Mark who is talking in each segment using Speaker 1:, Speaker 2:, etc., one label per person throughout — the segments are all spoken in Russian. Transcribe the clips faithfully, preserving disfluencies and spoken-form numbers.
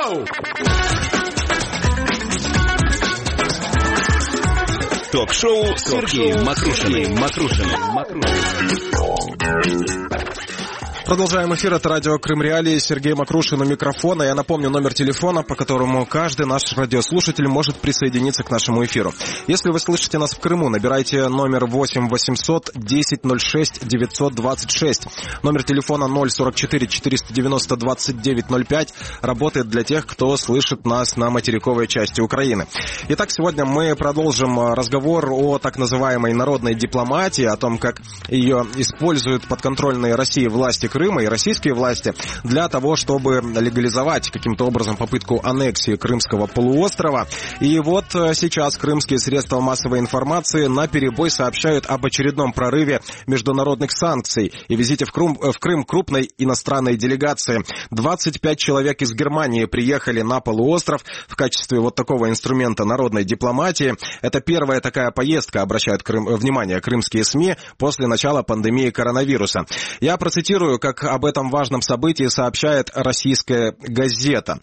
Speaker 1: Go!
Speaker 2: Ток-шоу с Сергеем Макрушиным.
Speaker 3: Продолжаем эфир. Это радио Крым Реалии. Сергей Макрушин у микрофона. Я напомню номер телефона, по которому каждый наш радиослушатель может присоединиться к нашему эфиру. Если вы слышите нас в Крыму, набирайте номер восемь восемьсот десять ноль шесть девятьсот двадцать шесть. Номер телефона ноль сорок четыре четыреста девяносто двадцать девять ноль пять работает для тех, кто слышит нас на материковой части Украины. Итак, сегодня мы продолжим разговор о так называемой народной дипломатии, о том, как ее используют подконтрольные России власти Крыма и российские власти для того, чтобы легализовать каким-то образом попытку аннексии Крымского полуострова. И вот сейчас крымские средства массовой информации наперебой сообщают об очередном прорыве международных санкций и визите в Крым, в Крым крупной иностранной делегации. двадцать пять человек из Германии приехали на полуостров в качестве вот такого инструмента народной дипломатии. Это первая такая поездка, обращают Крым, внимание крымские СМИ, после начала пандемии коронавируса. Я процитирую, как об этом важном событии сообщает российская газета.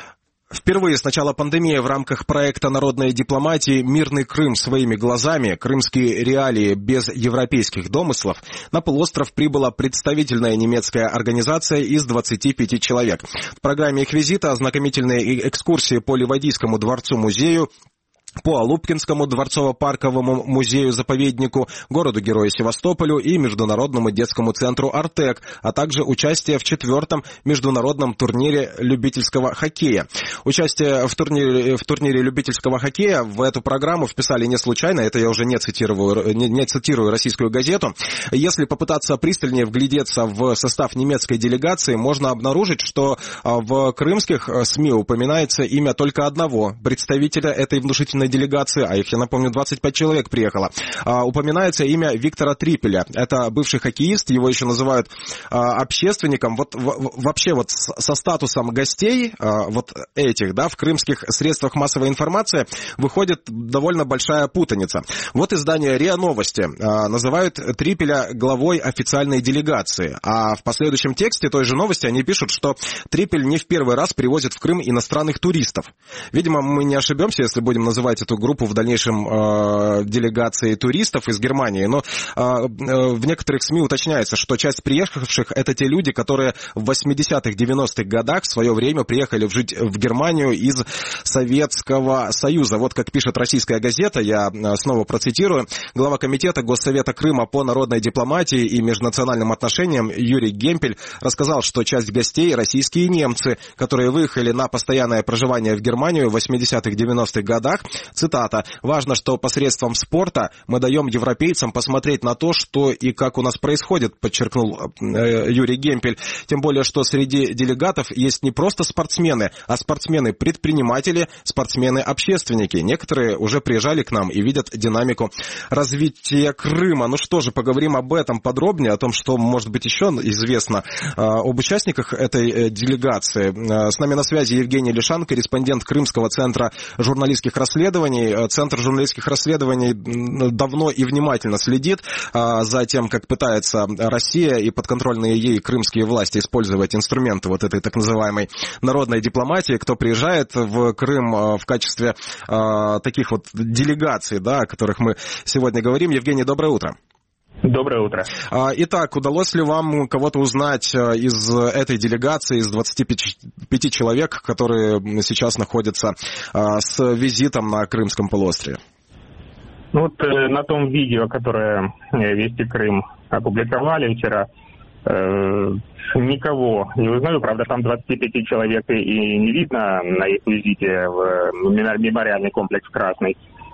Speaker 3: Впервые с начала пандемии в рамках проекта народной дипломатии «Мирный Крым своими глазами. Крымские реалии без европейских домыслов» на полуостров прибыла представительная немецкая организация из двадцати пяти человек. В программе их визита ознакомительные экскурсии по Ливадийскому дворцу-музею, по Алупкинскому дворцово-парковому музею-заповеднику, городу-герою Севастополю и Международному детскому центру «Артек», а также участие в четвертом международном турнире любительского хоккея. Участие в турнире, в турнире любительского хоккея в эту программу вписали не случайно, это я уже не цитирую, не, не цитирую российскую газету. Если попытаться пристальнее вглядеться в состав немецкой делегации, можно обнаружить, что в крымских СМИ упоминается имя только одного представителя этой внушительной делегации, а их, я напомню, двадцать пять человек приехало. А, упоминается имя Виктора Трипеля. Это бывший хоккеист, его еще называют а, общественником. Вот в, вообще вот с, со статусом гостей а, вот этих, да, в крымских средствах массовой информации выходит довольно большая путаница. Вот издание РИА Новости а, называют Трипеля главой официальной делегации, а в последующем тексте той же новости они пишут, что Трипель не в первый раз привозит в Крым иностранных туристов. Видимо, мы не ошибемся, если будем называть эту группу в дальнейшем э, делегацией туристов из Германии, но э, э, в некоторых СМИ уточняется, что часть приехавших — это те люди, которые в восьмидесятых, девяностых годах в свое время приехали жить в Германию из Советского Союза. Вот как пишет российская газета, я снова процитирую, глава комитета Госсовета Крыма по народной дипломатии и межнациональным отношениям Юрий Гемпель рассказал, что часть гостей — российские немцы, которые выехали на постоянное проживание в Германию в восьмидесятых, девяностых годах. Цитата. «Важно, что посредством спорта мы даем европейцам посмотреть на то, что и как у нас происходит», подчеркнул э, Юрий Гемпель. Тем более, что среди делегатов есть не просто спортсмены, а спортсмены-предприниматели, спортсмены-общественники. Некоторые уже приезжали к нам и видят динамику развития Крыма. Ну что же, поговорим об этом подробнее, о том, что, может быть, еще известно э, об участниках этой э, делегации. Э, с нами на связи Евгений Лишан, корреспондент Крымского центра журналистских расследований. Центр журналистских расследований давно и внимательно следит за тем, как пытается Россия и подконтрольные ей крымские власти использовать инструменты вот этой так называемой народной дипломатии. Кто приезжает в Крым в качестве таких вот делегаций, да, о которых мы сегодня говорим. Евгений, доброе утро.
Speaker 4: Доброе утро.
Speaker 3: Итак, удалось ли вам кого-то узнать из этой делегации, из двадцати пяти человек, которые сейчас находятся с визитом на Крымском полуострове?
Speaker 4: Ну вот на том видео, которое «Вести Крым» опубликовали вчера, никого не узнаю. Правда, там двадцати пяти человек и не видно на их визите в мемориальный комплекс «Красный».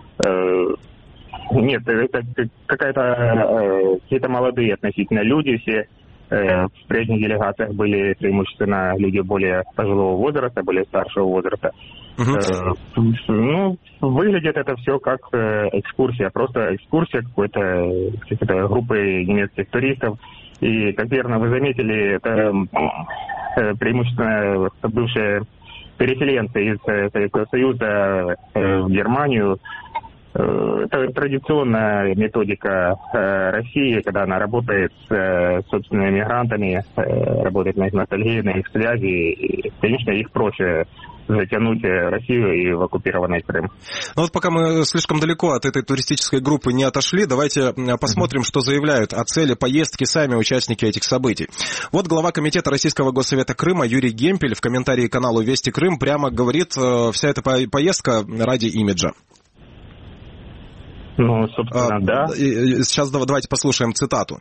Speaker 4: Нет, это какая-то, э, какие-то молодые относительно люди, все э, в прежних делегациях были преимущественно люди более пожилого возраста, более старшего возраста. Uh-huh. Э, ну, выглядит это все как э, экскурсия, просто экскурсия какой-то, какой-то группы немецких туристов. И, как верно вы заметили, это э, преимущественно бывшие переселенцы из Советского Союза э, в Германию. Это традиционная методика э, России, когда она работает с э, собственными мигрантами, э, работает на их ностальгии, на их связи. И, конечно, их проще затянуть Россию и в оккупированный Крым.
Speaker 3: Ну вот пока мы слишком далеко от этой туристической группы не отошли, давайте посмотрим, что заявляют о цели поездки сами участники этих событий. Вот глава комитета Российского Госсовета Крыма Юрий Гемпель в комментарии к каналу «Вести Крым» прямо говорит, вся эта поездка ради имиджа.
Speaker 4: Ну, собственно, а, да.
Speaker 3: Сейчас давайте послушаем цитату.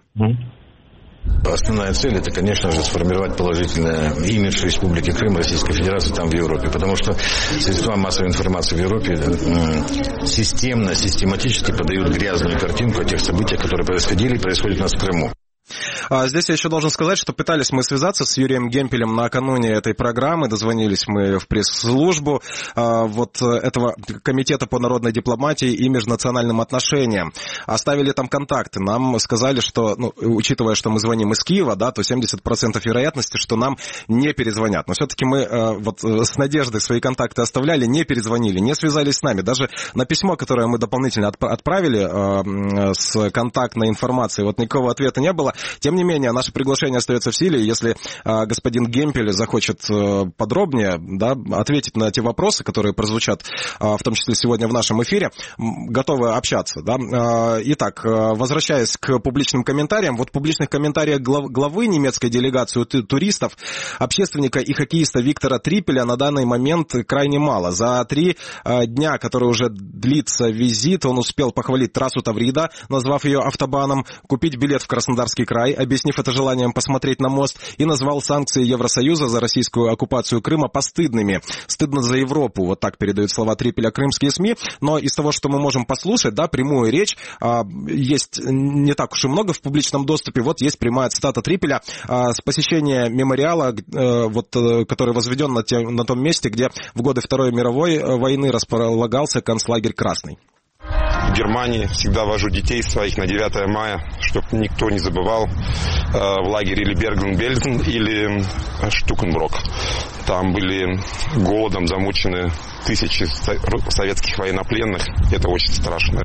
Speaker 1: Основная цель – это, конечно же, сформировать положительный имидж Республики Крым, Российской Федерации там в Европе. Потому что средства массовой информации в Европе системно, систематически подают грязную картинку о тех событиях, которые происходили и происходят у нас в Крыму.
Speaker 3: Здесь я еще должен сказать, что пытались мы связаться с Юрием Гемпелем накануне этой программы, дозвонились мы в пресс-службу вот этого комитета по народной дипломатии и межнациональным отношениям. Оставили там контакты, нам сказали, что, ну, учитывая, что мы звоним из Киева, да, то семьдесят процентов вероятности, что нам не перезвонят. Но все-таки мы вот с надеждой свои контакты оставляли, не перезвонили, не связались с нами. Даже на письмо, которое мы дополнительно отправили с контактной информацией, вот никакого ответа не было. Тем не менее, наше приглашение остается в силе, и если э, господин Гемпель захочет э, подробнее, да, ответить на те вопросы, которые прозвучат, э, в том числе сегодня в нашем эфире, готовы общаться. Да? Э, итак, э, возвращаясь к публичным комментариям, вот в публичных комментариях глав, главы немецкой делегации туристов, общественника и хоккеиста Виктора Трипеля на данный момент крайне мало. За три э, дня, которые уже длится визит, он успел похвалить трассу Таврида, назвав ее автобаном, купить билет в Краснодарский край, объяснив это желанием посмотреть на мост, и назвал санкции Евросоюза за российскую оккупацию Крыма постыдными. Стыдно за Европу, вот так передают слова Трипеля крымские СМИ. Но из того, что мы можем послушать, да, прямую речь, есть не так уж и много в публичном доступе. Вот есть прямая цитата Трипеля с посещения мемориала, вот, который возведен на, тем, на том месте, где в годы Второй мировой войны располагался концлагерь «Красный».
Speaker 5: В Германии всегда вожу детей своих на девятое мая, чтобы никто не забывал, в лагере или Берген-Бельзен, или Штукенброк. Там были голодом замучены тысячи советских военнопленных. Это очень страшно.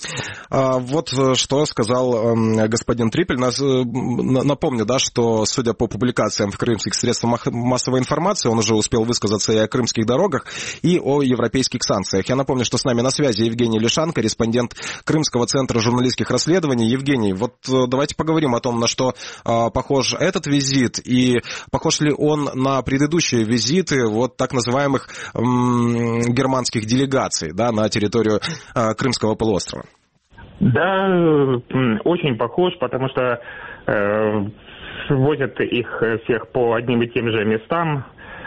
Speaker 3: Вот что сказал господин Трипель. Напомню, да, что, судя по публикациям в крымских средствах массовой информации, он уже успел высказаться и о крымских дорогах, и о европейских санкциях. Я напомню, что с нами на связи Евгений Лишан, корреспондент Крымского центра журналистских расследований. Евгений, вот давайте поговорим о том, на что похож этот визит, и похож ли он на предыдущие визиты вот так называемых германских делегаций, да, на территорию Крымского полуострова.
Speaker 4: Да, очень похож, потому что э, возят их всех по одним и тем же местам,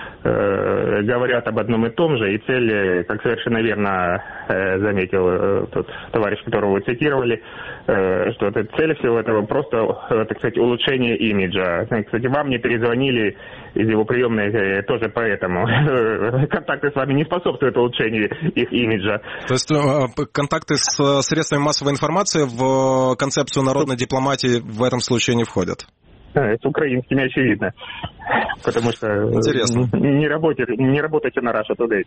Speaker 4: э, говорят об одном и том же, и цель, как совершенно верно э, заметил э, тот товарищ, которого вы цитировали, э, что это цель всего этого просто, э, так сказать, улучшение имиджа. Кстати, вам не перезвонили из его приемной э, тоже поэтому. Контакты с вами не способствуют улучшению их имиджа.
Speaker 3: То есть э, контакты с средствами массовой информации в концепцию народной дипломатии в этом случае не входят?
Speaker 4: С украинскими очевидно. Потому что
Speaker 3: интересно.
Speaker 4: Не работайте, не работайте на Russia Today.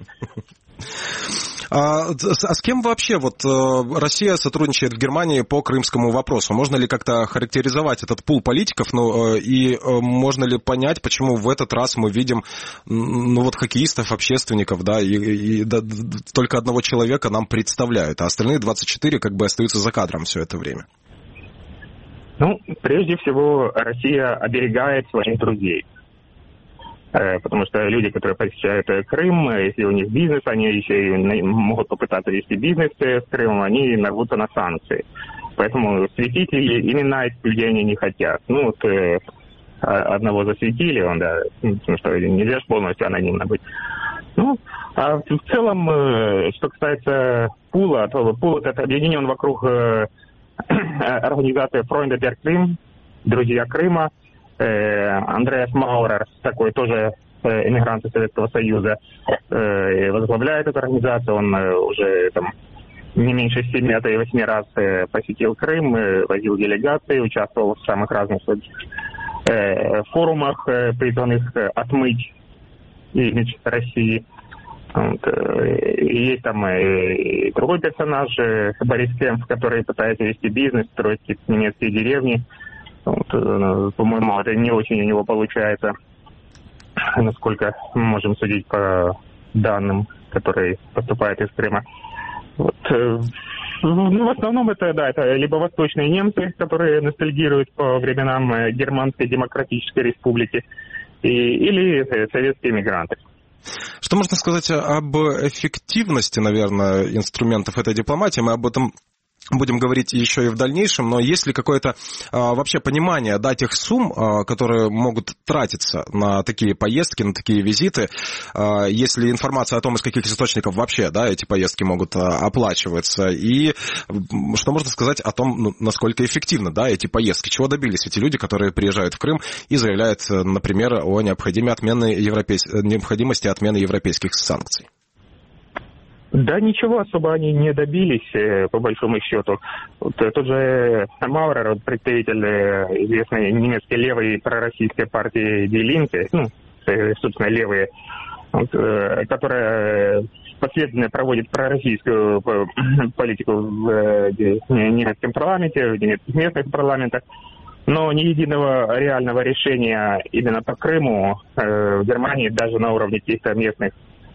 Speaker 3: А, а с кем вообще вот Россия сотрудничает в Германии по крымскому вопросу? Можно ли как-то характеризовать этот пул политиков? Ну, и можно ли понять, почему в этот раз мы видим, ну, вот хоккеистов, общественников, да, и, и да, только одного человека нам представляют, а остальные двадцать четыре как бы остаются за кадром все это время?
Speaker 4: Ну, прежде всего, Россия оберегает своих друзей. Потому что люди, которые посещают Крым, если у них бизнес, они еще и могут попытаться вести бизнес с Крымом, они нарвутся на санкции. Поэтому светить имена этих людей они не хотят. Ну, вот одного засветили, он, да, потому что нельзя же полностью анонимно быть. Ну, а в целом, что касается пула, то пул это объединен вокруг организации Freunde der Krim, друзья Крыма. Андреас Маурер, такой тоже эмигрант из Советского Союза, возглавляет эту организацию. Он уже там не меньше семи-восьми раз посетил Крым, возил делегации, участвовал в самых разных форумах, призванных отмыть имидж России. Вот. Есть там и другой персонаж, Борис Кемпф, который пытается вести бизнес, строить какие-то немецкие деревни. Вот, по-моему, это не очень у него получается, насколько мы можем судить по данным, которые поступают из Крыма. Вот. Ну, в основном это, да, это либо восточные немцы, которые ностальгируют по временам Германской Демократической Республики, и, или советские мигранты.
Speaker 3: Что можно сказать об эффективности, наверное, инструментов этой дипломатии? Мы об этом будем говорить еще и в дальнейшем, но есть ли какое-то а, вообще понимание, да, тех сумм, а, которые могут тратиться на такие поездки, на такие визиты? А, есть ли информация о том, из каких источников вообще, да, эти поездки могут а, оплачиваться? И что можно сказать о том, ну, насколько эффективны, да, эти поездки? Чего добились эти люди, которые приезжают в Крым и заявляют, например, о необходимости отмены, европейс... необходимости отмены европейских санкций?
Speaker 4: Да ничего особо они не добились, по большому счету. Вот, тот же Маурер, представитель известной немецкой левой пророссийской партии Die Linke, ну, собственно, левые, вот, которая последовательно проводит пророссийскую политику в немецком парламенте, в немецких местных парламентах, но ни единого реального решения именно по Крыму в Германии даже на уровне каких-то местных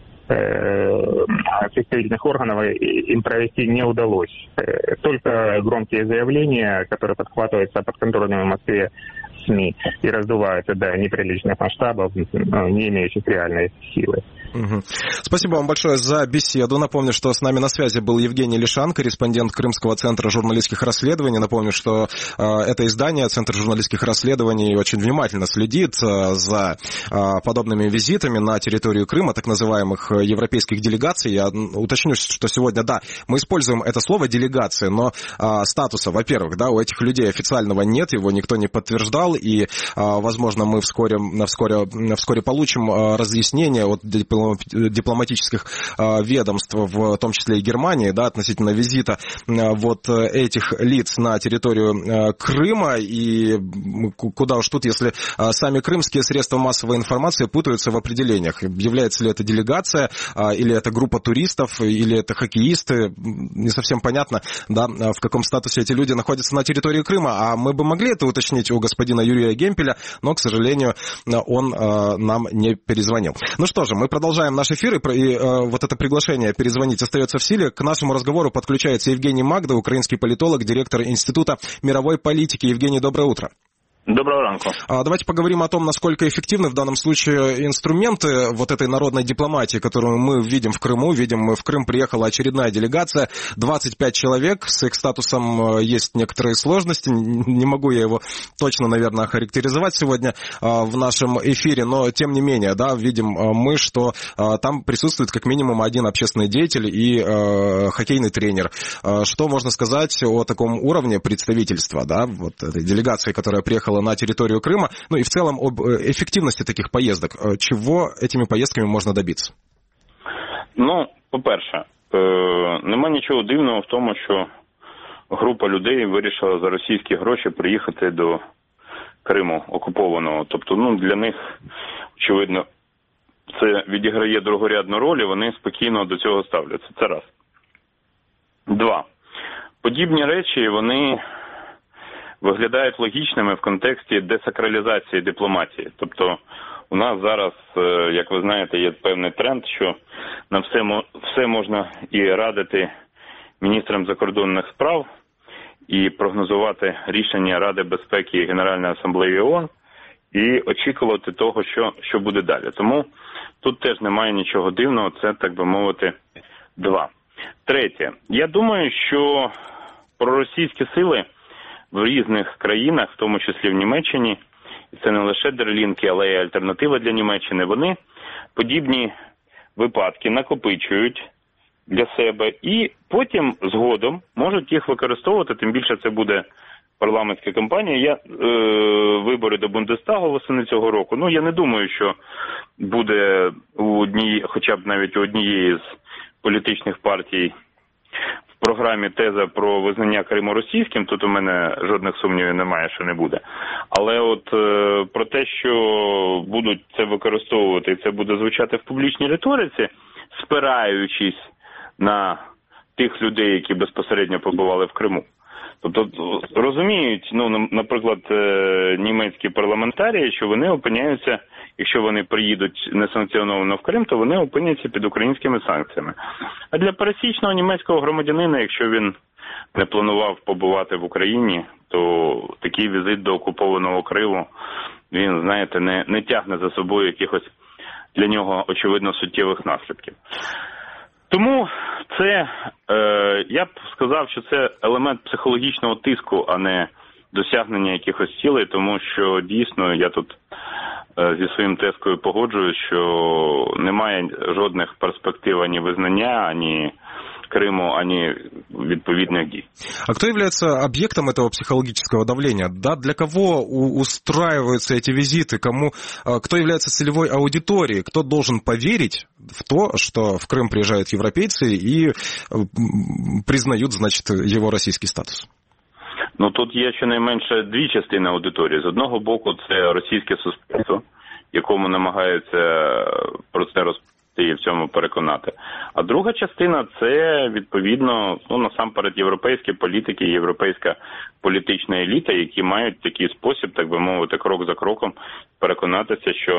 Speaker 4: представительных органов им провести не удалось. Только громкие заявления, которые подхватываются подконтрольными в Москве СМИ и раздуваются до неприличных масштабов, не имеющих реальной силы.
Speaker 3: Угу. Спасибо вам большое за беседу. Напомню, что с нами на связи был Евгений Лишан, корреспондент Крымского центра журналистских расследований. Напомню, что э, это издание, Центр журналистских расследований, очень внимательно следит э, за э, подобными визитами на территорию Крыма, так называемых европейских делегаций. Я уточню, что сегодня, да, мы используем это слово «делегация», но э, статуса, во-первых, да, у этих людей официального нет, его никто не подтверждал, и, э, возможно, мы вскоре, вскоре, вскоре получим э, разъяснение от дипломатических э, ведомств, в том числе и Германии, да, относительно визита э, вот этих лиц на территорию э, Крыма, и куда уж тут, если э, сами крымские средства массовой информации путаются в определениях. Является ли это делегация, э, или это группа туристов, или это хоккеисты, не совсем понятно, да, в каком статусе эти люди находятся на территории Крыма, а мы бы могли это уточнить у господина Юрия Гемпеля, но, к сожалению, он э, нам не перезвонил. Ну что же, мы продолжаем наш эфир, и, и э, вот это приглашение перезвонить остается в силе. К нашему разговору подключается Евгений Магда, украинский политолог, директор Института мировой политики. Евгений, доброе утро.
Speaker 6: Доброго ранку.
Speaker 3: Давайте поговорим о том, насколько эффективны в данном случае инструменты вот этой народной дипломатии, которую мы видим в Крыму. Видим, мы в Крым приехала очередная делегация, двадцать пять человек, с их статусом есть некоторые сложности, не могу я его точно, наверное, охарактеризовать сегодня в нашем эфире, но тем не менее, да, видим мы, что там присутствует как минимум один общественный деятель и хоккейный тренер. Что можно сказать о таком уровне представительства, да, вот этой делегации, которая приехала на территорию Крыма, ну и в целом об эффективности таких поездок. Чего этими поездками можна добитися?
Speaker 6: Ну, по-перше, нема нічого дивного в тому, що група людей вирішила за російські гроші приїхати до Криму окупованого. Тобто, ну, для них, очевидно, це відіграє другорядну роль, і вони спокійно до цього ставляться. Це раз. Два. Подібні речі, вони виглядають логічними в контексті десакралізації дипломатії. Тобто у нас зараз, як ви знаєте, є певний тренд, що на все, все можна і радити міністрам закордонних справ, і прогнозувати рішення Ради безпеки і Генеральної асамблеї ООН, і очікувати того, що, що буде далі. Тому тут теж немає нічого дивного, це, так би мовити, два. Третє. Я думаю, що проросійські сили в різних країнах, в тому числі в Німеччині, і це не лише Die Linke, але й альтернатива для Німеччини, вони подібні випадки накопичують для себе і потім згодом можуть їх використовувати, тим більше це буде парламентська кампанія. Я, е, вибори до Бундестагу восени цього року, ну я не думаю, що буде у одній, хоча б навіть у однієї з політичних партій в програмі теза про визнання Криму російським, тут у мене жодних сумнівів немає, що не буде. Але от е, про те, що будуть це використовувати, і це буде звучати в публічній риториці, спираючись на тих людей, які безпосередньо побували в Криму. Тобто розуміють, ну, наприклад, німецькі парламентарії, що вони опиняються якщо вони приїдуть несанкціоновано в Крим, то вони опиняться під українськими санкціями. А для пересічного німецького громадянина, якщо він не планував побувати в Україні, то такий візит до окупованого Криму, він, знаєте, не, не тягне за собою якихось для нього, очевидно, суттєвих наслідків. Тому це, е, я б сказав, що це елемент психологічного тиску, а не досягнення якихось цілей, тому що дійсно я тут е, зі своїм тезкою погоджуюсь, що немає жодних перспектив ані визнання, ані Крыму, а не відповідных дій.
Speaker 3: А кто является объектом этого психологического давления? Да, для кого устраиваются эти визиты? Кому, кто является целевой аудиторией? Кто должен поверить в то, что в Крым приезжают европейцы и признают, значит, его российский статус?
Speaker 6: Ну, тут є щонайменше дві частини аудиторії. З одного боку, це російське суспільство, якому намагаються про це розповідати і в цьому переконати. А друга частина – це, відповідно, ну, насамперед, європейські політики, європейська політична еліта, які мають такий спосіб, так би мовити, крок за кроком переконатися, що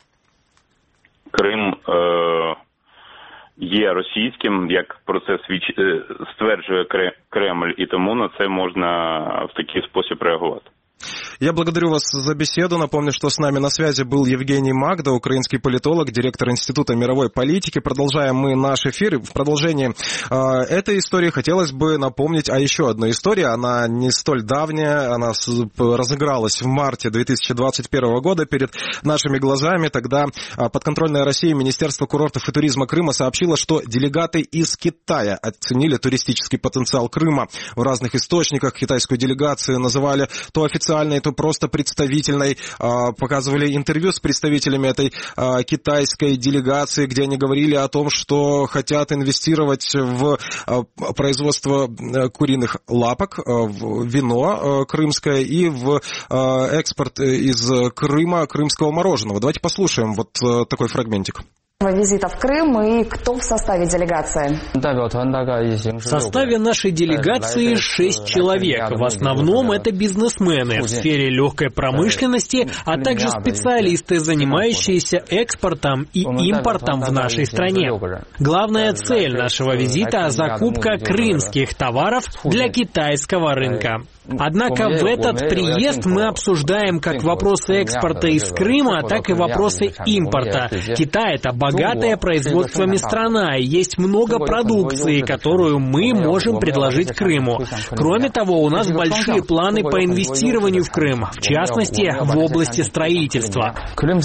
Speaker 6: Крим е- є російським, як про це свідч... стверджує Кремль, і тому на це можна в такий спосіб реагувати.
Speaker 3: Я благодарю вас за беседу. Напомню, что с нами на связи был Евгений Магда, украинский политолог, директор Института мировой политики. Продолжаем мы наш эфир. В продолжении э, этой истории хотелось бы напомнить о еще одной истории. Она не столь давняя, она разыгралась в марте две тысячи двадцать первого года перед нашими глазами. Тогда э, подконтрольное России Министерство курортов и туризма Крыма сообщило, что делегаты из Китая оценили туристический потенциал Крыма. В разных источниках китайскую делегацию называли то официальной, то просто представительной, показывали интервью с представителями этой китайской делегации, где они говорили о том, что хотят инвестировать в производство куриных лапок, в вино крымское и в экспорт из Крыма крымского мороженого. Давайте послушаем вот такой фрагментик.
Speaker 7: Визита в Крым и кто в составе делегации?
Speaker 8: В составе нашей делегации шесть человек. В основном это бизнесмены в сфере легкой промышленности, а также специалисты, занимающиеся экспортом и импортом в нашей стране. Главная цель нашего визита – закупка крымских товаров для китайского рынка. Однако в этот приезд мы обсуждаем как вопросы экспорта из Крыма, так и вопросы импорта. Китай – это богатая производствами страна, и есть много продукции, которую мы можем предложить Крыму. Кроме того, у нас большие планы по инвестированию в Крым, в частности, в области строительства.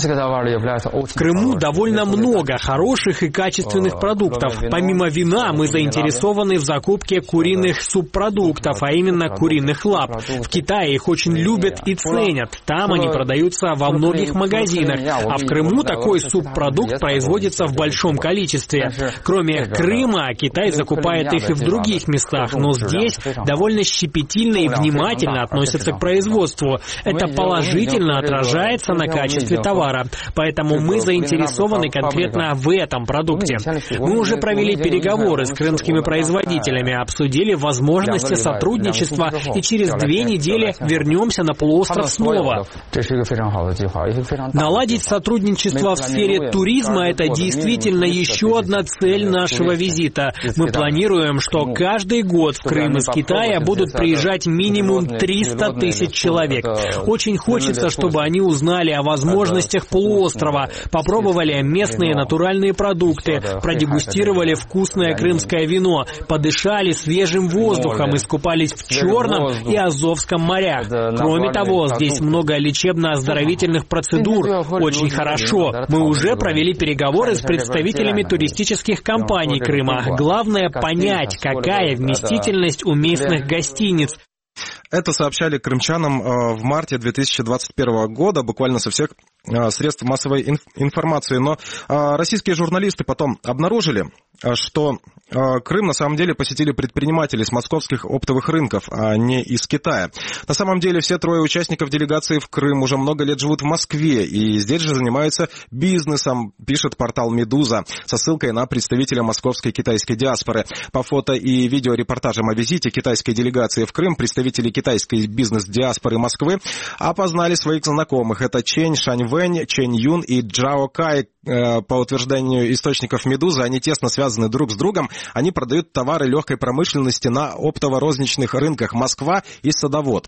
Speaker 8: В Крыму довольно много хороших и качественных продуктов. Помимо вина, мы заинтересованы в закупке куриных субпродуктов, а именно куриных лап. В Китае их очень любят и ценят. Там они продаются во многих магазинах. А в Крыму такой субпродукт производится в большом количестве. Кроме Крыма, Китай закупает их и в других местах. Но здесь довольно щепетильно и внимательно относятся к производству. Это положительно отражается на качестве товара. Поэтому мы заинтересованы конкретно в этом продукте. Мы уже провели переговоры с крымскими производителями, обсудили возможности сотрудничества и через две недели вернемся на полуостров снова. Наладить сотрудничество в сфере туризма – это действительно еще одна цель нашего визита. Мы планируем, что каждый год в Крым из Китая будут приезжать минимум триста тысяч человек. Очень хочется, чтобы они узнали о возможностях полуострова, попробовали местные натуральные продукты, продегустировали вкусное крымское вино, подышали свежим воздухом, искупались в Черном и Азовском морях. Кроме того, здесь много лечебно-оздоровительных процедур. Очень хорошо. Мы уже провели переговоры с представителями туристических компаний Крыма. Главное понять, какая вместительность у местных гостиниц.
Speaker 3: Это сообщали крымчанам в марте две тысячи двадцать первого года, буквально со всех средств массовой информации. Но российские журналисты потом обнаружили что Крым на самом деле посетили предприниматели с московских оптовых рынков, а не из Китая. На самом деле все трое участников делегации в Крым уже много лет живут в Москве, и здесь же занимаются бизнесом, пишет портал «Медуза», со ссылкой на представителя московской китайской диаспоры. По фото и видеорепортажам о визите китайской делегации в Крым представители китайской бизнес-диаспоры Москвы опознали своих знакомых. Это Чэнь Шаньвэнь, Чэнь Юн и Джао Кай. По утверждению источников «Медузы», они тесно связаны друг с другом. Они продают товары легкой промышленности на оптово-розничных рынках Москва и Садовод.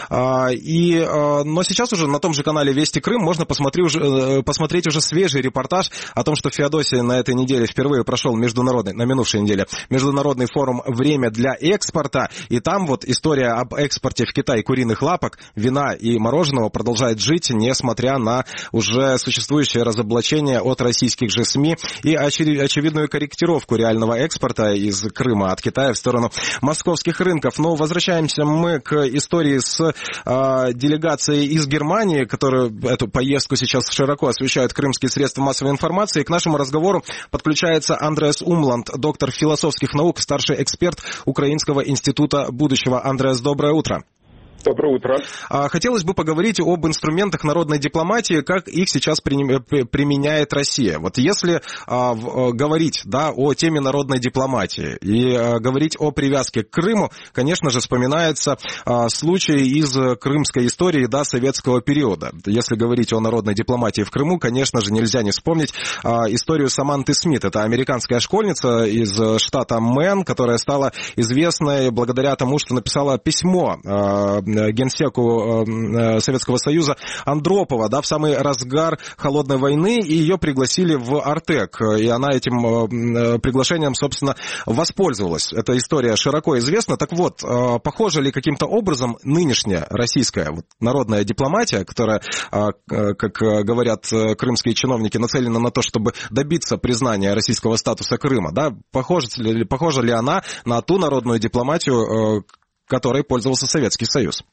Speaker 3: И, но сейчас уже на том же канале «Вести Крым» можно посмотреть уже, посмотреть уже свежий репортаж о том, что в Феодосии на этой неделе впервые прошел международный, на минувшей неделе, международный форум «Время для экспорта». И там вот история об экспорте в Китай куриных лапок, вина и мороженого продолжает жить, несмотря на уже существующее разоблачение от российских же СМИ и очевидную корректировку реального экспорта из Крыма от Китая в сторону московских рынков. Но возвращаемся мы к истории с э, делегацией из Германии, которую эту поездку сейчас широко освещают крымские средства массовой информации. К нашему разговору подключается Андреас Умланд, доктор философских наук, старший эксперт Украинского института будущего. Андреас, доброе утро.
Speaker 9: Доброе утро.
Speaker 3: Хотелось бы поговорить об инструментах народной дипломатии, как их сейчас применяет Россия. Вот если а, в, говорить да, о теме народной дипломатии и а, говорить о привязке к Крыму, конечно же, вспоминается а, случай из крымской истории да, советского периода. Если говорить о народной дипломатии в Крыму, конечно же, нельзя не вспомнить а, историю Саманты Смит. Это американская школьница из штата Мэн, которая стала известной благодаря тому, что написала письмо а, генсеку Советского Союза Андропова, да, в самый разгар холодной войны, и ее пригласили в Артек, и она этим приглашением, собственно, воспользовалась. Эта история широко известна. Так вот, похоже ли каким-то образом нынешняя российская вот, народная дипломатия, которая, как говорят крымские чиновники, нацелена на то, чтобы добиться признания российского статуса Крыма, да, похожа ли, похожа ли она на ту народную дипломатию, которой пользовался Советский Союз?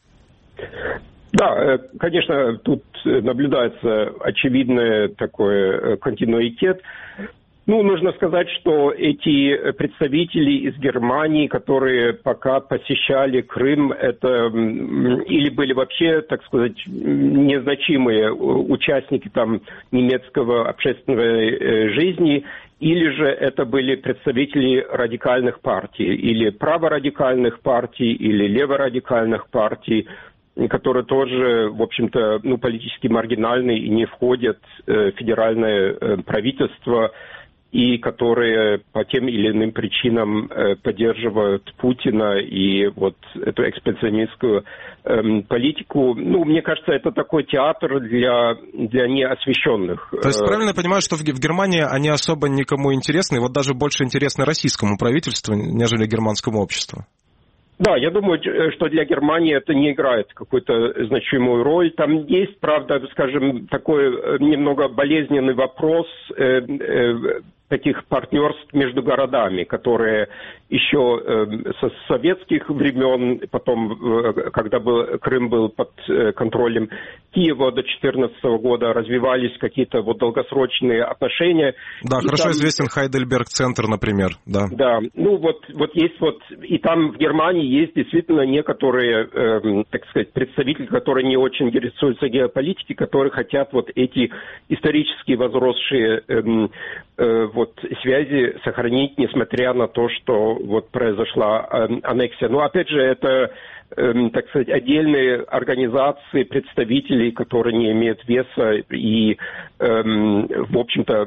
Speaker 9: Да, конечно, тут наблюдается очевидный такой континуитет. Ну, нужно сказать, что эти представители из Германии, которые пока посещали Крым, это или были вообще, так сказать, незначимые участники там немецкого общественной жизни, или же это были представители радикальных партий, или праворадикальных партий, или леворадикальных партий, которые тоже, в общем-то, ну, политически маргинальны и не входят в федеральное правительство, и которые по тем или иным причинам э, поддерживают Путина и вот эту экспансионистскую э, политику. Ну, мне кажется, это такой театр для, для неосвещенных.
Speaker 3: То есть правильно я понимаю, что в, в Германии они особо никому интересны, вот даже больше интересны российскому правительству, нежели германскому обществу?
Speaker 9: Да, я думаю, что для Германии это не играет какую-то значимую роль. Там есть, правда, скажем, такой немного болезненный вопрос э, э, таких партнерств между городами, которые еще э, со советских времен, потом, э, когда был, Крым был под э, контролем Киева до две тысячи четырнадцатого года, развивались какие-то вот долгосрочные отношения.
Speaker 3: Да, и хорошо там известен Хайдельберг-центр, например. Да,
Speaker 9: да, ну вот, вот есть вот, и там в Германии есть действительно некоторые, э, так сказать, представители, которые не очень интересуются геополитикой, которые хотят вот эти исторически возросшие э, э, вот связи сохранить, несмотря на то, что вот произошла э, аннексия. Но опять же, это, э, так сказать, отдельные организации, представители, которые не имеют веса и, э, в общем-то,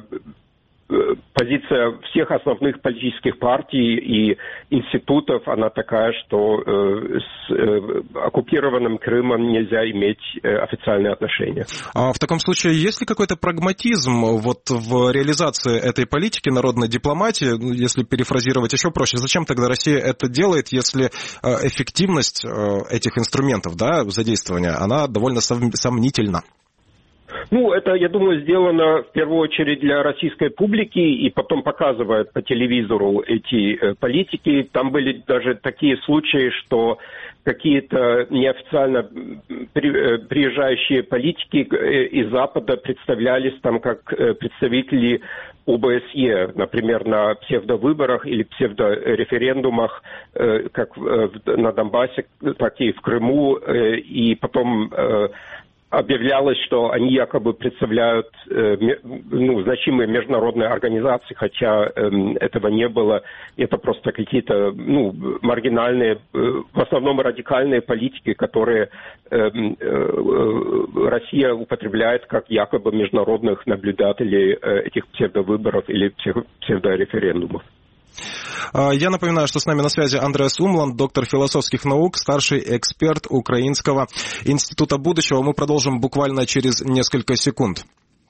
Speaker 9: позиция всех основных политических партий и институтов, она такая, что э, с э, оккупированным Крымом нельзя иметь э, официальные отношения.
Speaker 3: А в таком случае есть ли какой-то прагматизм вот в реализации этой политики народной дипломатии, если перефразировать еще проще? Зачем тогда Россия это делает, если эффективность этих инструментов, да, задействования, она довольно сомнительна?
Speaker 9: Ну, это, я думаю, сделано в первую очередь для российской публики, и потом показывают по телевизору эти э, политики. Там были даже такие случаи, что какие-то неофициально при, э, приезжающие политики э, из Запада представлялись там как э, представители ОБСЕ, например, на псевдовыборах или псевдореферендумах, э, как э, на Донбассе, так и в Крыму, э, и потом э, объявлялось, что они якобы представляют э, ну, значимые международные организации, хотя э, этого не было. Это просто какие-то ну, маргинальные, э, в основном радикальные политики, которые э, э, Россия употребляет как якобы международных наблюдателей э, этих псевдовыборов или псевдореферендумов.
Speaker 3: Я напоминаю, что с нами на связи Андреас Умланд, доктор философских наук, старший эксперт Украинского института будущего. Мы продолжим буквально через несколько секунд.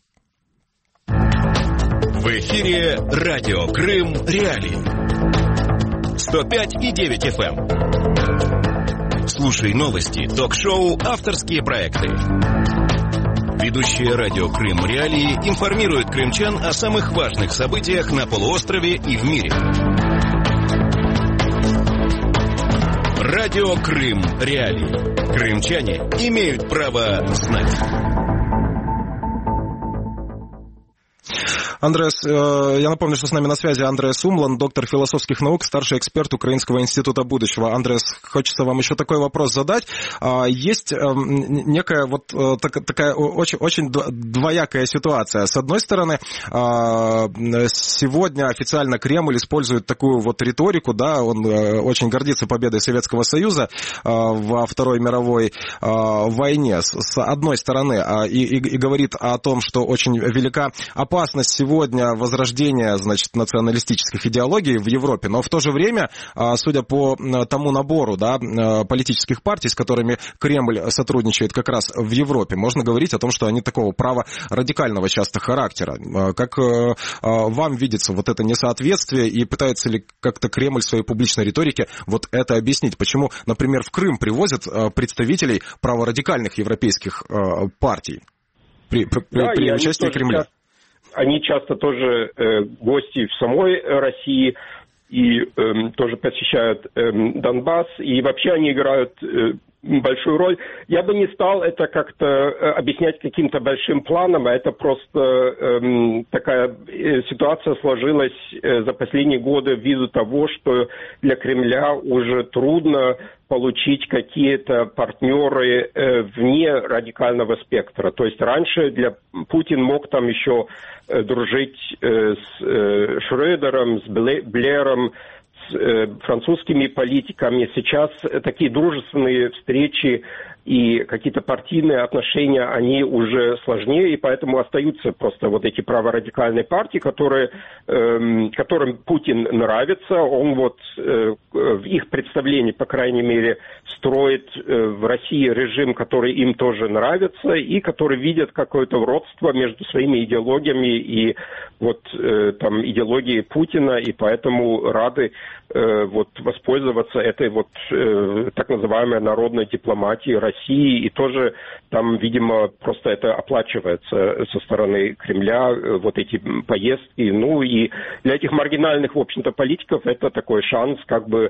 Speaker 2: В эфире радио Крым Реалии. сто пять и девять эф эм. Слушай новости, ток-шоу, авторские проекты. Ведущие радио Крым Реалии информируют крымчан о самых важных событиях на полуострове и в мире. Радио Крым Реалии. Крымчане имеют право знать.
Speaker 3: Андреас, я напомню, что с нами на связи Андреас Умланд, доктор философских наук, старший эксперт Украинского института будущего. Андреас, хочется вам еще такой вопрос задать. Есть некая вот такая очень, очень двоякая ситуация. С одной стороны, сегодня официально Кремль использует такую вот риторику, да, он очень гордится победой Советского Союза во Второй мировой войне, с одной стороны, и, и, и говорит о том, что очень велика опасность сегодня Сегодня возрождение, значит, националистических идеологий в Европе, но в то же время, судя по тому набору, да, политических партий, с которыми Кремль сотрудничает как раз в Европе, можно говорить о том, что они такого праворадикального часто характера. Как вам видится вот это несоответствие, и пытается ли как-то Кремль в своей публичной риторике вот это объяснить? Почему, например, в Крым привозят представителей праворадикальных европейских партий при, при,
Speaker 9: да,
Speaker 3: при участии Кремля?
Speaker 9: Часто... Они часто тоже э, гости в самой России и э, тоже посещают э, Донбасс, и вообще они играют э, большую роль. Я бы не стал это как-то э, объяснять каким-то большим планом, а это просто э, такая э, ситуация сложилась э, за последние годы ввиду того, что для Кремля уже трудно получить какие-то партнеры э, вне радикального спектра. То есть раньше для Путин мог там еще э, дружить э, с э, Шрёдером, с Блером, с э, французскими политиками. Сейчас такие дружественные встречи и какие-то партийные отношения, они уже сложнее, и поэтому остаются просто вот эти праворадикальные партии, которые, э, которым Путин нравится. Он вот э, в их представлении, по крайней мере, строит э, в России режим, который им тоже нравится, и который видят какое-то родство между своими идеологиями и вот э, там идеологией Путина, и поэтому рады э, вот воспользоваться этой вот э, так называемой народной дипломатией России. И тоже там, видимо, просто это оплачивается со стороны Кремля, вот эти поездки. Ну и для этих маргинальных, в общем-то, политиков это такой шанс как бы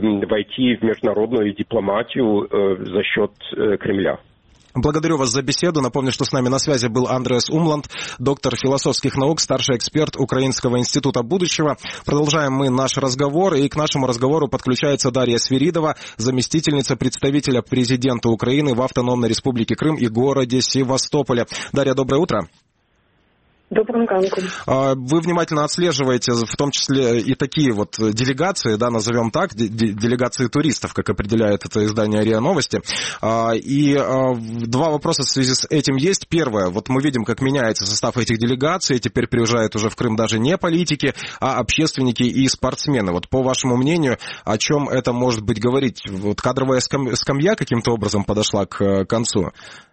Speaker 9: войти в международную дипломатию за счет Кремля.
Speaker 3: Благодарю вас за беседу. Напомню, что с нами на связи был Андреас Умланд, доктор философских наук, старший эксперт Украинского института будущего. Продолжаем мы наш разговор, и к нашему разговору подключается Дарья Свиридова, заместительница представителя президента Украины в Автономной Республике Крым и городе Севастополе. Дарья, доброе утро.
Speaker 10: Добрым ранком.
Speaker 3: Вы внимательно отслеживаете, в том числе и такие вот делегации, да, назовем так, делегации туристов, как определяет это издание РИА Новости. И два вопроса в связи с этим есть. Первое, вот мы видим, как меняется состав этих делегаций. Теперь приезжают уже в Крым даже не политики, а общественники и спортсмены. Вот по вашему мнению, о чем это может быть говорить? Вот кадровая скамья каким-то образом подошла к концу?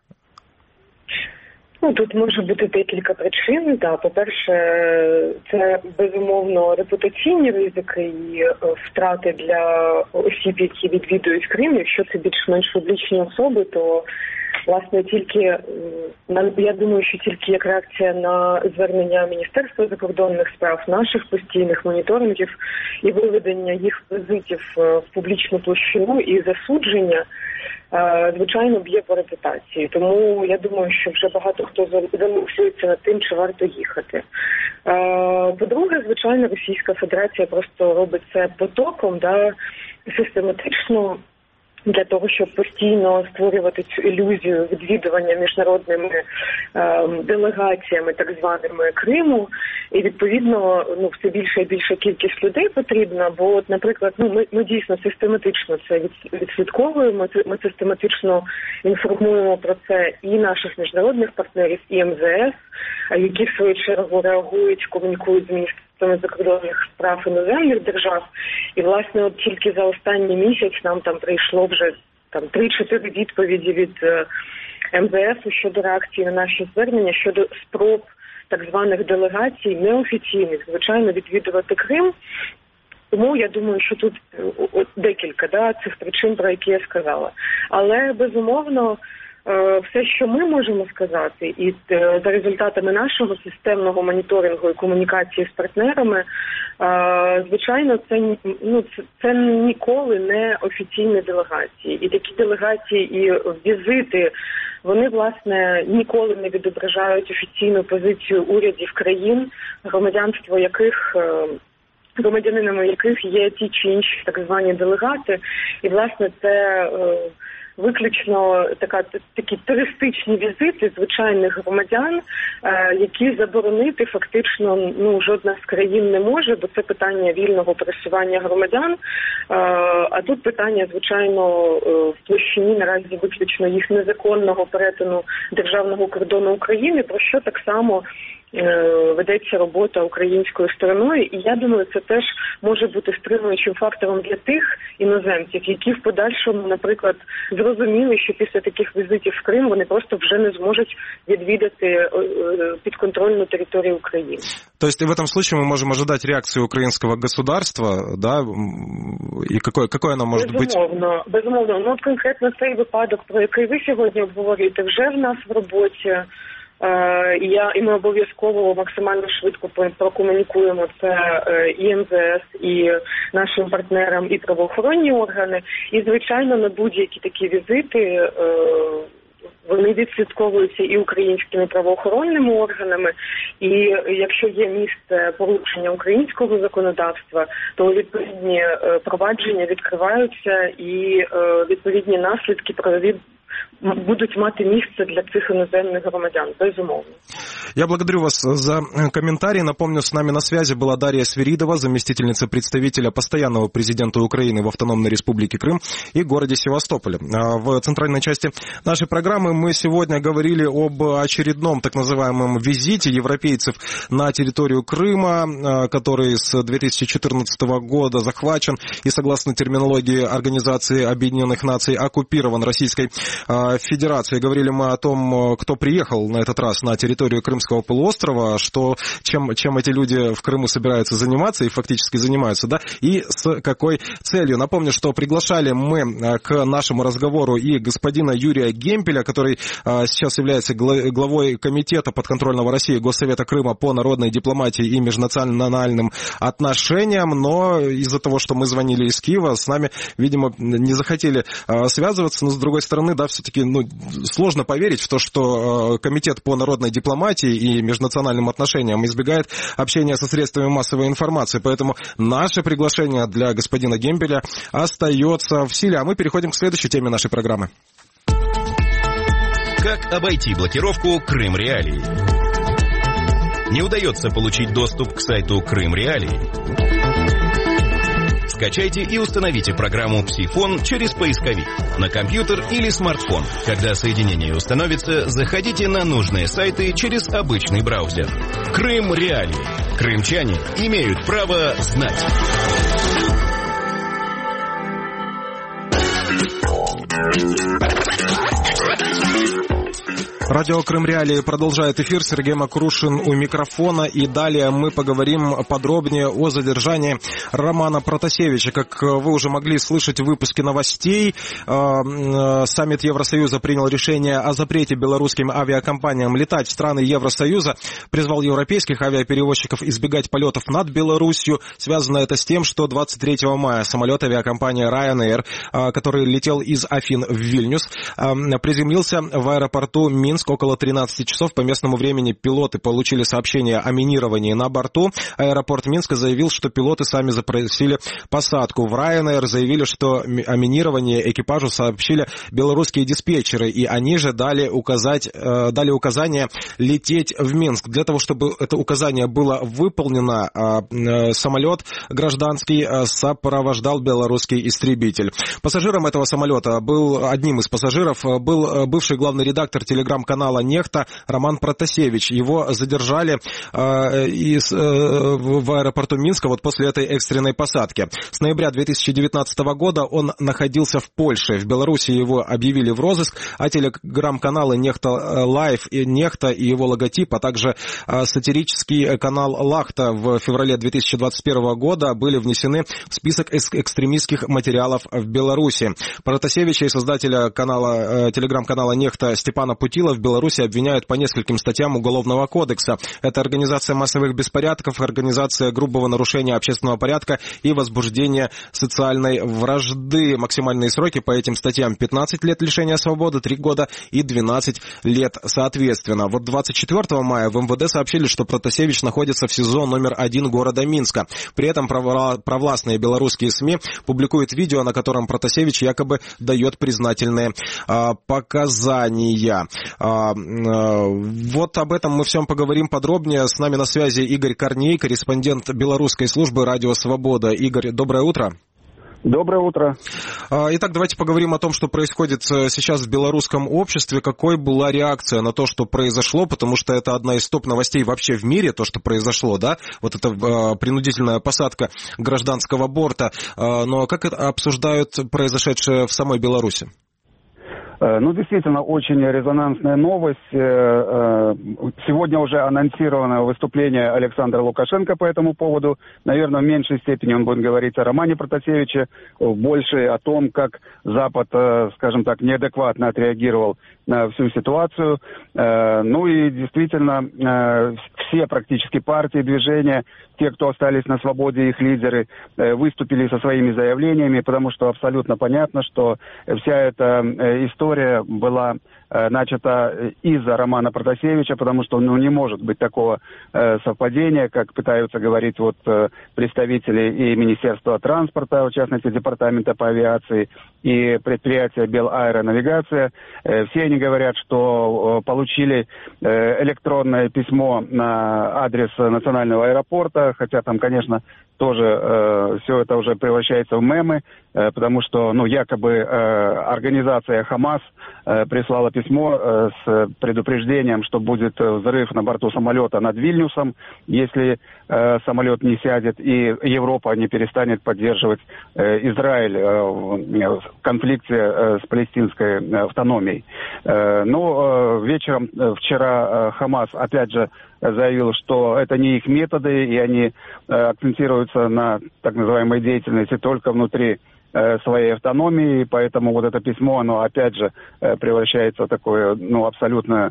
Speaker 10: Ну, тут може бути декілька причин. Да, по-перше, це, безумовно, репутаційні ризики і втрати для осіб, які відвідують Крим. Якщо це більш-менш публічні особи, то власне, тільки, я думаю, що тільки як реакція на звернення Міністерства закордонних справ, наших постійних моніторингів і виведення їх візитів в публічну площину і засудження, звичайно, б'є по репутації. Тому я думаю, що вже багато хто замислюється над тим, чи варто їхати. По-друге, звичайно, Російська Федерація просто робить це потоком, да, систематично, для того, щоб постійно створювати цю ілюзію відвідування міжнародними е, делегаціями, так званими, Криму. І, відповідно, ну, все більша і більша кількість людей потрібна, бо, от, наприклад, ну, ми, ми дійсно систематично це відслідковуємо, ми систематично інформуємо про це і наших міжнародних партнерів, і ем зе ес, які, в свою чергу, реагують, комунікують з міністерством закордонних справ іноземних держав. І, власне, от тільки за останній місяць нам там прийшло вже там три-чотири відповіді від ем зе ес щодо реакції на наші звернення, щодо спроб так званих делегацій, неофіційних, звичайно, відвідувати Крим. Тому я думаю, що тут от декілька да, цих причин, про які я сказала. Але, безумовно, все, що ми можемо сказати, і за результатами нашого системного моніторингу і комунікації з партнерами, звичайно, це, ну, це, це ніколи не офіційні делегації. І такі делегації і візити, вони, власне, ніколи не відображають офіційну позицію урядів країн, громадянство яких... громадянинами яких є ті чи інші так звані делегати. І, власне, це... виключно така, такі туристичні візити звичайних громадян, е, які заборонити фактично ну, жодна з країн не може, бо це питання вільного пересування громадян, е, а тут питання, звичайно, е, в площині наразі виключно їх незаконного перетину державного кордону України, про що так само ведеться робота українською стороною, і я думаю, це теж може бути стримуючим фактором для тих іноземців, які в подальшому, наприклад, зрозуміли, що після таких візитів в Крим вони просто вже не зможуть відвідати підконтрольну територію України.
Speaker 3: То есть в этом случае мы можем ожидать реакции украинского государства, да, и какое, какое оно может
Speaker 10: безумовно,
Speaker 3: быть?
Speaker 10: Безумовно. Ну, от конкретно цей випадок, про який ви сьогодні обговорюєте, вже в нас в роботі. І я і ми обов'язково максимально швидко прокомунікуємо це і ем зе ес, і нашим партнерам, і правоохоронні органи. І, звичайно, на будь-які такі візити вони відслідковуються і українськими правоохоронними органами, і якщо є місце порушення українського законодавства, то відповідні провадження відкриваються і відповідні наслідки правові будут мати місце для цих иноземных громадян, безумовно.
Speaker 3: Я благодарю вас за комментарий. Напомню, с нами на связи была Дарья Свиридова, заместительница представителя постоянного президента Украины в Автономной Республике Крым и городе Севастополе. В центральной части нашей программы мы сегодня говорили об очередном так называемом визите европейцев на территорию Крыма, который с две тысячи четырнадцатого года захвачен и, согласно терминологии Организации Объединенных Наций, оккупирован Российской Федерации. Говорили мы о том, кто приехал на этот раз на территорию Крымского полуострова, что, чем, чем эти люди в Крыму собираются заниматься и фактически занимаются, да, и с какой целью. Напомню, что приглашали мы к нашему разговору и господина Юрия Гемпеля, который сейчас является главой комитета подконтрольного России Госсовета Крыма по народной дипломатии и межнациональным отношениям, но из-за того, что мы звонили из Киева, с нами, видимо, не захотели связываться, но с другой стороны, да, все-таки ну, сложно поверить в то, что комитет по народной дипломатии и межнациональным отношениям избегает общения со средствами массовой информации, поэтому наше приглашение для господина Гемпеля остается в силе, а мы переходим к следующей теме нашей программы.
Speaker 2: Как обойти блокировку Крым Реалии? Не удается получить доступ к сайту Крым Реалии? Скачайте и установите программу «Псифон» через поисковик на компьютер или смартфон. Когда соединение установится, заходите на нужные сайты через обычный браузер. Крым Реалии. Крымчане имеют право знать.
Speaker 3: Радио Крым Реалии продолжает эфир. Сергей Макрушин у микрофона. И далее мы поговорим подробнее о задержании Романа Протасевича. Как вы уже могли слышать в выпуске новостей, саммит Евросоюза принял решение о запрете белорусским авиакомпаниям летать в страны Евросоюза. Призвал европейских авиаперевозчиков избегать полетов над Беларусью. Связано это с тем, что двадцать третьего мая самолет авиакомпании Ryanair, который летел из Афин в Вильнюс, приземлился в аэропорту Минск. Около тринадцати часов по местному времени пилоты получили сообщение о минировании на борту. Аэропорт Минска заявил, что пилоты сами запросили посадку. В Ryanair заявили, что о минировании экипажу сообщили белорусские диспетчеры, и они же дали, указать, дали указание лететь в Минск. Для того, чтобы это указание было выполнено, самолет гражданский сопровождал белорусский истребитель. Пассажиром этого самолета был, одним из пассажиров был бывший главный редактор телеграм-канала «Нехта» Роман Протасевич. Его задержали э, из, э, в аэропорту Минска вот после этой экстренной посадки. С ноября две тысячи девятнадцатого года он находился в Польше. В Беларуси его объявили в розыск, а телеграм-каналы «Нехта Лайв» и «Нехта» и его логотип, а также э, сатирический канал «Лахта» в феврале две тысячи двадцать первого года были внесены в список экстремистских материалов в Беларуси. Протасевича и создателя канала, э, телеграм-канала «Нехта» Степана Путила в Беларуси обвиняют по нескольким статьям Уголовного кодекса. Это организация массовых беспорядков, организация грубого нарушения общественного порядка и возбуждение социальной вражды. Максимальные сроки по этим статьям пятнадцать лет лишения свободы, три года и двенадцать лет соответственно. Вот двадцать четвёртого мая в эм вэ дэ сообщили, что Протасевич находится в СИЗО номер один города Минска. При этом провластные белорусские СМИ публикуют видео, на котором Протасевич якобы дает признательные а, показания. Вот об этом мы всем поговорим подробнее. С нами на связи Игорь Корней, корреспондент белорусской службы «Радио Свобода». Игорь, доброе утро.
Speaker 11: Доброе утро.
Speaker 3: Итак, давайте поговорим о том, что происходит сейчас в белорусском обществе. Какой была реакция на то, что произошло, потому что это одна из топ-новостей вообще в мире, то, что произошло, да? Вот эта принудительная посадка гражданского борта. Но как это обсуждают произошедшее в самой Беларуси?
Speaker 11: Ну, действительно, очень резонансная новость. Сегодня уже анонсировано выступление Александра Лукашенко по этому поводу. Наверное, в меньшей степени он будет говорить о Романе Протасевиче, больше о том, как Запад, скажем так, неадекватно отреагировал на всю ситуацию. Ну и действительно, все практически партии, движения, те, кто остались на свободе, их лидеры, выступили со своими заявлениями, потому что абсолютно понятно, что вся эта история была начата из-за Романа Протасевича, потому что ну, не может быть такого э, совпадения, как пытаются говорить вот, э, представители и Министерства транспорта, в частности, Департамента по авиации, и предприятия Белаэронавигация. Э, все они говорят, что э, получили э, электронное письмо на адрес национального аэропорта, хотя там, конечно, тоже э, все это уже превращается в мемы, э, потому что, ну, якобы э, организация Хамас э, прислала письмо э, с предупреждением, что будет взрыв на борту самолета над Вильнюсом, если э, самолет не сядет и Европа не перестанет поддерживать э, Израиль э, в конфликте э, с палестинской э, автономией. Э, но э, вечером э, вчера э, Хамас опять же заявил, что это не их методы, и они э, акцентируются на так называемой деятельности только внутри э, своей автономии, поэтому вот это письмо, оно опять же э, превращается в такое, ну, абсолютно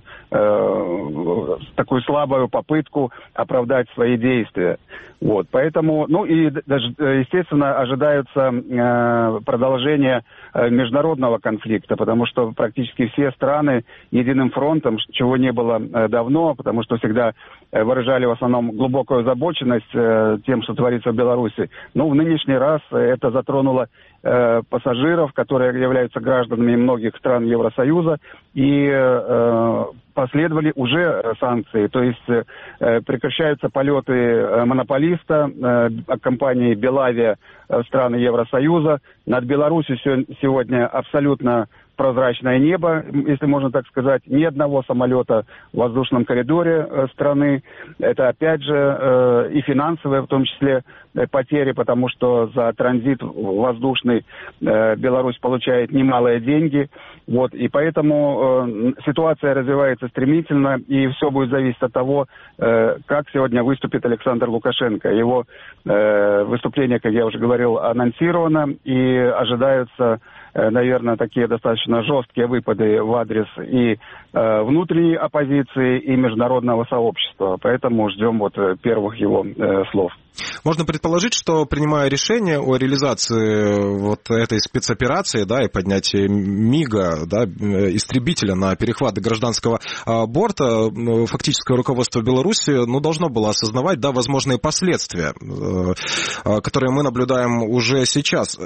Speaker 11: э, такую слабую попытку оправдать свои действия. Вот, поэтому, ну и даже, естественно, ожидаются э, продолжение э, международного конфликта, потому что практически все страны единым фронтом, чего не было э, давно, потому что всегда э, выражали в основном глубокую озабоченность э, тем, что творится в Беларуси. Но в нынешний раз это затронуло э, пассажиров, которые являются гражданами многих стран Евросоюза, и э, последовали уже санкции, то есть э, прекращаются полеты э, монополиста э, компании Белавия в страны Евросоюза. Над Беларусью сегодня абсолютно прозрачное небо, если можно так сказать, ни одного самолета в воздушном коридоре э, страны. Это опять же э, и финансовые, в том числе, э, потери, потому что за транзит воздушный э, Беларусь получает немалые деньги. Вот, и поэтому э, ситуация развивается стремительно, и все будет зависеть от того, э, как сегодня выступит Александр Лукашенко. Его э, выступление, как я уже говорил, анонсировано, и ожидаются, э, наверное, такие достаточно жесткие выпады в адрес и э, внутренней оппозиции, и международного сообщества. Поэтому ждем вот первых его э, слов.
Speaker 3: Можно предположить, что, принимая решение о реализации вот этой спецоперации, да, и поднятии МиГа, да, истребителя на перехват гражданского борта, фактическое руководство Беларуси, ну, должно было осознавать, да, возможные последствия, которые мы наблюдаем уже сейчас.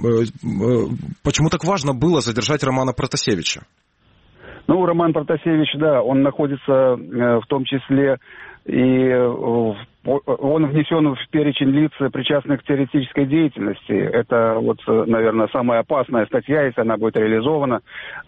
Speaker 3: Почему так важно было задержать Романа Протасевича?
Speaker 11: Ну, Роман Протасевич, да, он находится в том числе и в он внесен в перечень лиц, причастных к террористической деятельности. Это, вот, наверное, самая опасная статья, если она будет реализована.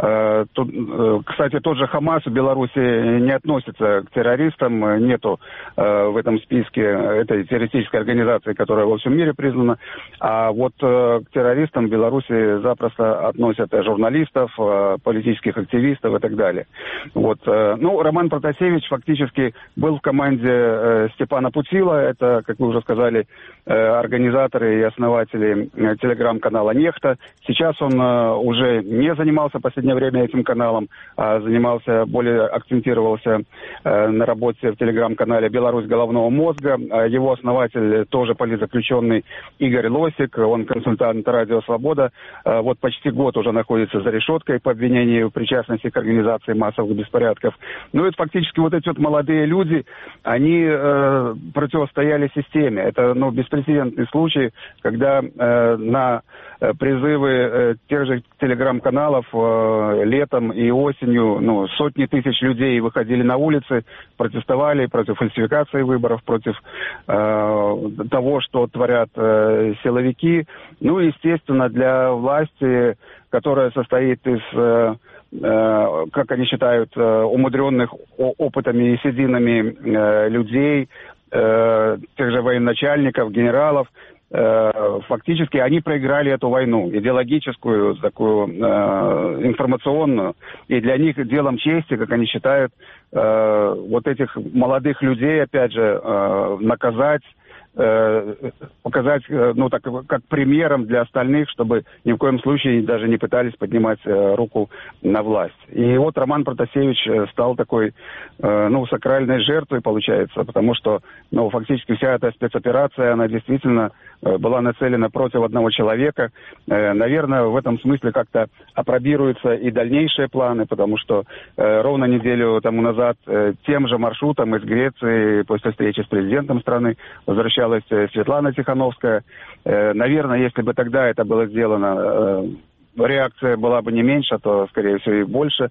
Speaker 11: Кстати, тот же Хамас в Беларуси не относится к террористам, нету в этом списке этой террористической организации, которая во всем мире признана. А вот к террористам в Беларуси запросто относят журналистов, политических активистов и так далее. Вот. Ну, Роман Протасевич фактически был в команде Степана Путина. Это, как вы уже сказали, организаторы и основатели телеграм-канала «Нехта». Сейчас он уже не занимался в последнее время этим каналом, а занимался, более акцентировался на работе в телеграм-канале «Беларусь головного мозга». Его основатель тоже политзаключенный Игорь Лосик, он консультант «Радио Свобода». Вот почти год уже находится за решеткой по обвинению в причастности к организации массовых беспорядков. Ну, это фактически вот эти вот молодые люди, они э, противостояли системе. Это, ну, беспрецедентный случай, когда э, на призывы э, тех же телеграм-каналов э, летом и осенью, ну, сотни тысяч людей выходили на улицы, протестовали против фальсификации выборов, против э, того, что творят э, силовики. Ну, естественно, для власти, которая состоит из, э, э, как они считают, э, умудренных опытами и сединами э, людей, э, тех же военачальников, генералов, э, фактически они проиграли эту войну, идеологическую, такую э, информационную. И для них делом чести, как они считают, э, вот этих молодых людей, опять же, э, наказать, показать, ну, так, как примером для остальных, чтобы ни в коем случае даже не пытались поднимать руку на власть. И вот Роман Протасевич стал такой, ну, сакральной жертвой, получается, потому что, ну, фактически вся эта спецоперация, она действительно была нацелена против одного человека. Наверное, в этом смысле как-то апробируются и дальнейшие планы, потому что ровно неделю тому назад тем же маршрутом из Греции после встречи с президентом страны возвращался Светлана Тихановская. Наверное, если бы тогда это было сделано, реакция была бы не меньше, а то, скорее всего, и больше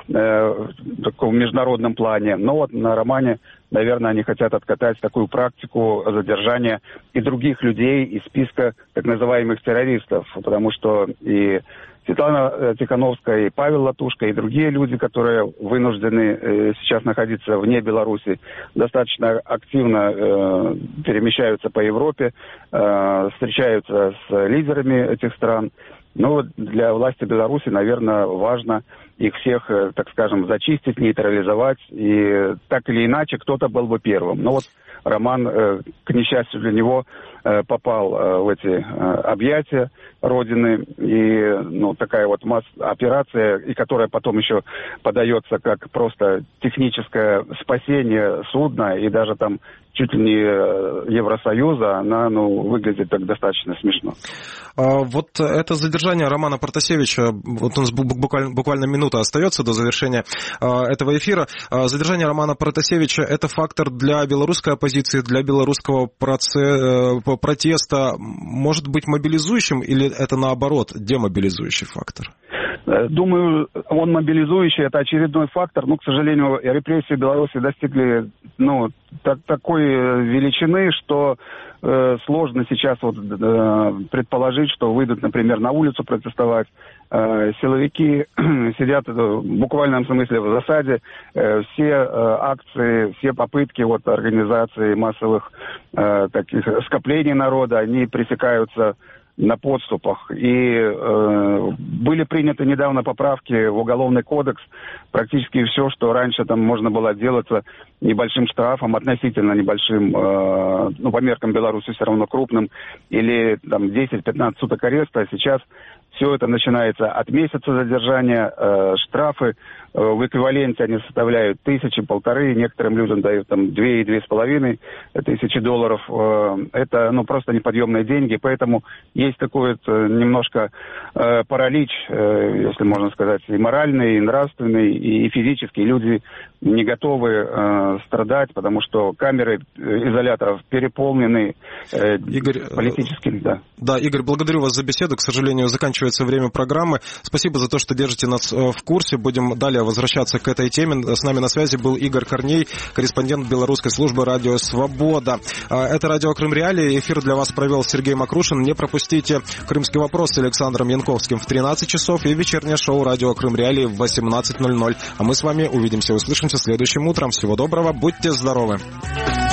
Speaker 11: в таком международном плане. Но вот на Романе, наверное, они хотят откатать такую практику задержания и других людей из списка так называемых террористов, потому что и Светлана Тихановская, и Павел Латушко, и другие люди, которые вынуждены э, сейчас находиться вне Беларуси, достаточно активно э, перемещаются по Европе, э, встречаются с лидерами этих стран. Но для власти Беларуси, наверное, важно их всех, э, так скажем, зачистить, нейтрализовать, и так или иначе кто-то был бы первым. Но вот Роман, э, к несчастью для него, э, попал э, в эти э, объятия Родины, и, ну, такая вот масс- операция, и которая потом еще подается как просто техническое спасение судна, и даже там чуть ли не Евросоюза, она, ну, выглядит так достаточно смешно.
Speaker 3: А вот это задержание Романа Протасевича, вот у нас буквально, буквально минута остается до завершения а, этого эфира. А, задержание Романа Протасевича – это фактор для белорусской оппозиции, для белорусского проце- протеста, может быть мобилизующим, или это наоборот демобилизующий фактор?
Speaker 11: Думаю, он мобилизующий, это очередной фактор. Ну, к сожалению, репрессии в Беларуси достигли, ну, так, такой величины, что э, сложно сейчас вот э, предположить, что выйдут, например, на улицу протестовать. Э, силовики сидят в буквальном смысле в засаде. Э, все э, акции, все попытки вот, организации массовых э, таких скоплений народа, они пресекаются на подступах. И э, были приняты недавно поправки в Уголовный кодекс. Практически все, что раньше там можно было отделаться небольшим штрафом, относительно небольшим, э, ну, по меркам Беларуси все равно крупным, или там десять-пятнадцать суток ареста, а сейчас все это начинается от месяца задержания, э, штрафы э, в эквиваленте они составляют тысячи, полторы, некоторым людям дают там две и две с половиной тысячи долларов. Э, это, ну, просто неподъемные деньги, поэтому есть такой вот, э, немножко э, паралич, э, если можно сказать, и моральный, и нравственный, и, и физический. Люди не готовы э, страдать, потому что камеры изоляторов переполнены э,
Speaker 3: Игорь,
Speaker 11: политически, да.
Speaker 3: Да, Игорь, благодарю вас за беседу. К сожалению, заканчивается время программы. Спасибо за то, что держите нас в курсе. Будем далее возвращаться к этой теме. С нами на связи был Игорь Корней, корреспондент белорусской службы «Радио Свобода». Это «Радио Крым Реалии». Эфир для вас провел Сергей Макрушин. Не пропустите «Крымский вопрос» с Александром Янковским в тринадцать часов и вечернее шоу «Радио Крым Реалии» в восемнадцать ноль ноль. А мы с вами увидимся и услышимся следующим утром. Всего доброго, будьте здоровы.